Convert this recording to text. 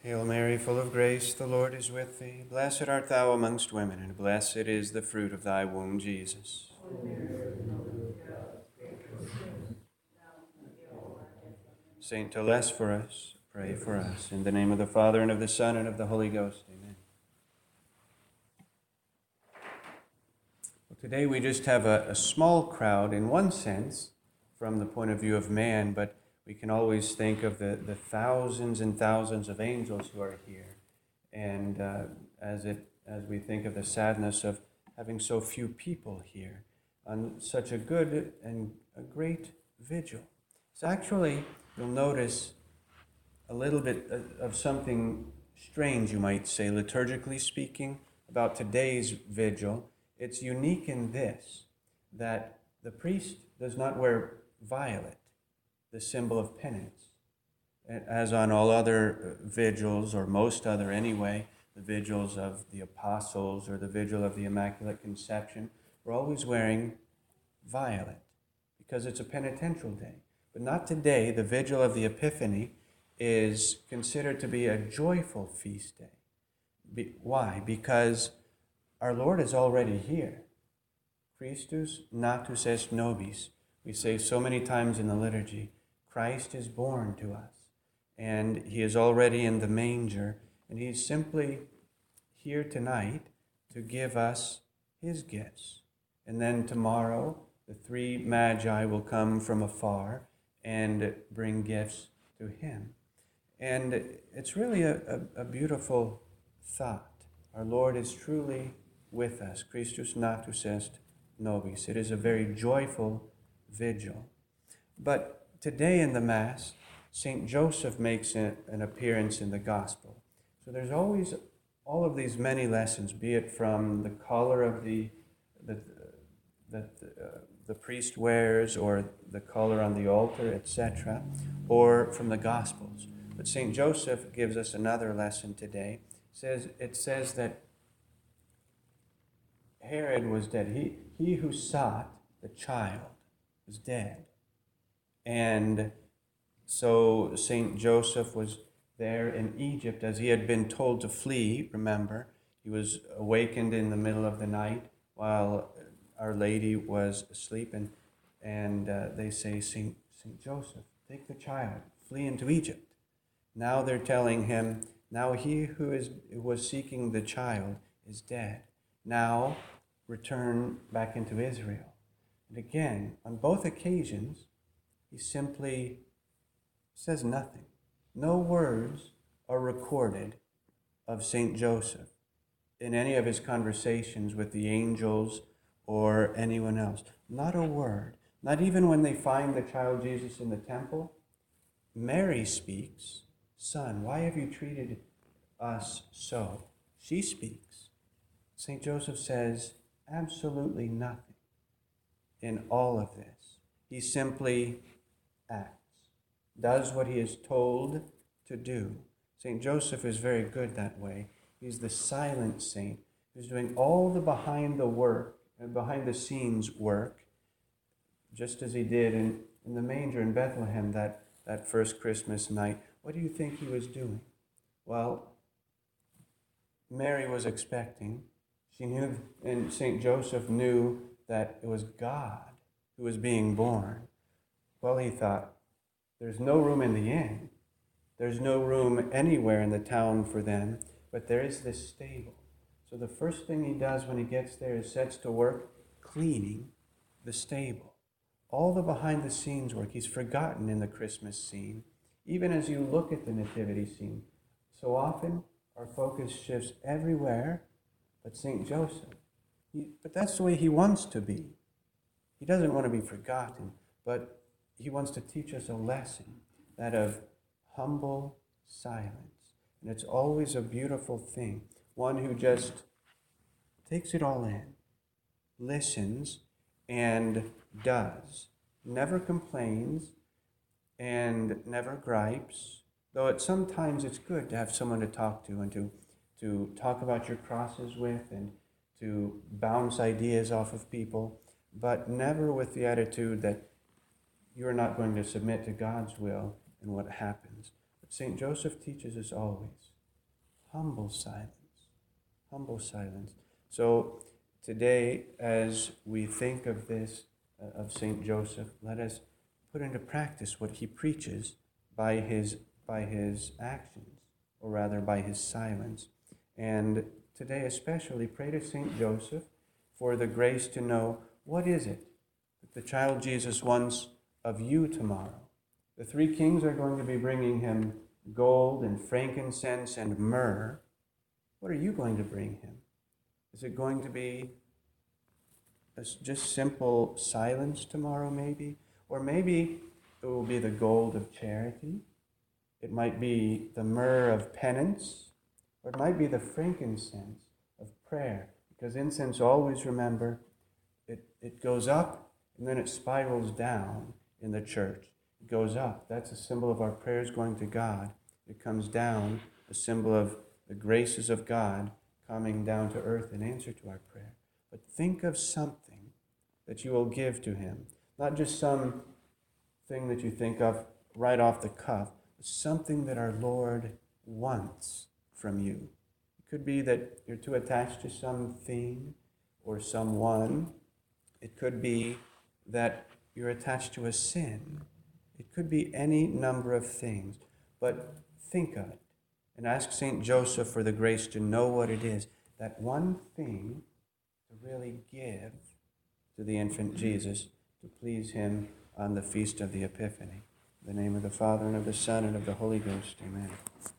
Hail Mary, full of grace, the Lord is with thee. Blessed art thou amongst women, and blessed is the fruit of thy womb, Jesus. Saint Tolles for us, pray for us. In the name of the Father, and of the Son, and of the Holy Ghost. Amen. Well, today we just have a small crowd, in one sense, from the point of view of man, but we can always think of the thousands and thousands of angels who are here. And as we think of the sadness of having so few people here on such a good and a great vigil. It's actually, you'll notice, a little bit of something strange, you might say, liturgically speaking, about today's vigil. It's unique in this, that the priest does not wear violet, the symbol of penance. As on all other vigils, or most other anyway, the vigils of the apostles or the vigil of the Immaculate Conception, we're always wearing violet because it's a penitential day. But not today. The vigil of the Epiphany is considered to be a joyful feast day. Why? Because our Lord is already here. Christus natus est nobis. We say so many times in the liturgy, Christ is born to us. And he is already in the manger, and he's simply here tonight to give us his gifts. And then tomorrow, the three magi will come from afar and bring gifts to him. And it's really a beautiful thought. Our Lord is truly with us. Christus natus est nobis. It is a very joyful vigil. But today in the Mass, St. Joseph makes an appearance in the Gospel. So there's always all of these many lessons, be it from the collar of the priest wears, or the collar on the altar, etc., or from the Gospels. But St. Joseph gives us another lesson today. It says that Herod was dead. He who sought the child was dead. And so St. Joseph was there in Egypt as he had been told to flee, remember. He was awakened in the middle of the night while Our Lady was asleep, and they say, St. Joseph, take the child, flee into Egypt. Now they're telling him, now he who was seeking the child is dead. Now return back into Israel. And again, on both occasions, he simply says nothing. No words are recorded of St. Joseph in any of his conversations with the angels or anyone else. Not a word. Not even when they find the child Jesus in the temple. Mary speaks, Son, why have you treated us so? She speaks. St. Joseph says absolutely nothing in all of this. He simply acts, does what he is told to do. St. Joseph is very good that way. He's the silent saint who's doing all the behind the scenes work, just as he did in the manger in Bethlehem that first Christmas night. What do you think he was doing? Well, Mary was expecting. She knew, and St. Joseph knew that it was God who was being born. Well, he thought, there's no room in the inn. There's no room anywhere in the town for them, but there is this stable. So the first thing he does when he gets there is sets to work cleaning the stable. All the behind-the-scenes work. He's forgotten in the Christmas scene. Even as you look at the nativity scene, so often our focus shifts everywhere but St. Joseph. But that's the way he wants to be. He doesn't want to be forgotten, but he wants to teach us a lesson, that of humble silence. And it's always a beautiful thing. One who just takes it all in, listens, and does. Never complains and never gripes, though sometimes it's good to have someone to talk to and to talk about your crosses with and to bounce ideas off of people, but never with the attitude that you're not going to submit to God's will and what happens. But St. Joseph teaches us always, humble silence. Humble silence. So today, as we think of this, of St. Joseph, let us put into practice what he preaches by his actions, or rather by his silence. And today especially, pray to St. Joseph for the grace to know what is it that the child Jesus wants of you tomorrow. The three kings are going to be bringing him gold and frankincense and myrrh. What are you going to bring him? Is it going to be just simple silence tomorrow, maybe? Or maybe it will be the gold of charity. It might be the myrrh of penance. Or it might be the frankincense of prayer. Because incense, always remember, it goes up and then it spirals down in the church. It goes up. That's a symbol of our prayers going to God. It comes down, a symbol of the graces of God coming down to earth in answer to our prayer. But think of something that you will give to him. Not just some thing that you think of right off the cuff, but something that our Lord wants from you. It could be that you're too attached to something or someone. It could be that you're attached to a sin. It could be any number of things. But think of it and ask St. Joseph for the grace to know what it is, that one thing to really give to the infant Jesus to please him on the feast of the Epiphany. In the name of the Father, and of the Son, and of the Holy Ghost. Amen.